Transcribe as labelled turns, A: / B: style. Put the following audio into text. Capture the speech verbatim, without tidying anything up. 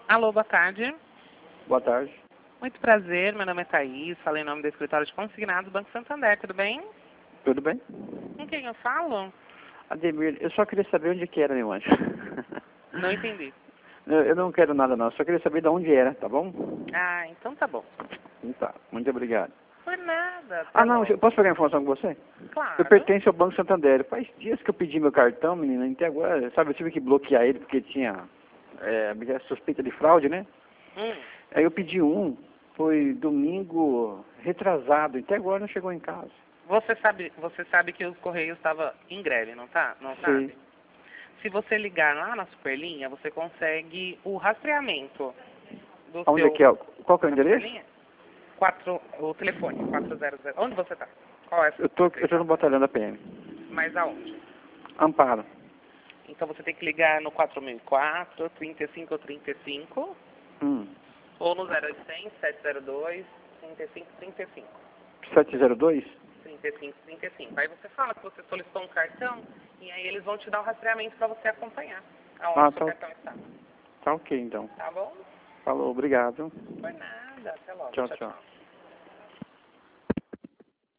A: Alô, boa tarde.
B: Boa tarde.
A: Muito prazer, meu nome é Thaís, falei em nome do escritório de consignados do Banco Santander, tudo bem?
B: Tudo bem?
A: Com quem eu falo?
B: Ademir, eu só queria saber onde que era, meu anjo.
A: Não entendi.
B: Eu eu não quero nada não, só queria saber de onde era, tá bom?
A: Ah, então tá bom.
B: Então tá, muito obrigado.
A: Por nada, até
B: Ah não,
A: logo.
B: eu posso pegar informação com você?
A: Claro.
B: Eu pertenço ao Banco Santander. Faz dias que eu pedi meu cartão, menina, até agora, sabe, eu tive que bloquear ele porque tinha é, suspeita de fraude, né?
A: Hum.
B: Aí eu pedi um, foi domingo retrasado, até agora não chegou em casa.
A: Você sabe, você sabe que os Correios estavam em greve, não tá? Não
B: Sim.
A: sabe? Se você ligar lá na Superlinha, você consegue o rastreamento do
B: Onde
A: seu...
B: é que é? Qual que é o
A: Na
B: endereço?
A: Superlinha? Quatro, o telefone, quatro zero zero. Onde você tá? Qual é a
B: Eu tô,
A: sua
B: eu tô no batalhão da P M.
A: Mas aonde?
B: Amparo.
A: Então você tem que ligar no quatro mil e quatro, trinta e cinco trinta e cinco,
B: Hum.
A: ou no zero oitocentos, sete zero dois, trinta e cinco trinta e cinco.
B: sete zero dois?
A: trinta e cinco trinta e cinco. Aí você fala que você solicitou um cartão, e aí eles vão te dar o rastreamento para você acompanhar aonde
B: Ah,
A: o seu
B: tá,
A: cartão está.
B: tá ok então.
A: Tá bom?
B: Falou, obrigado.
A: Por nada. Até logo.
B: Tchau,
A: Tchau,
B: tchau.
A: tchau.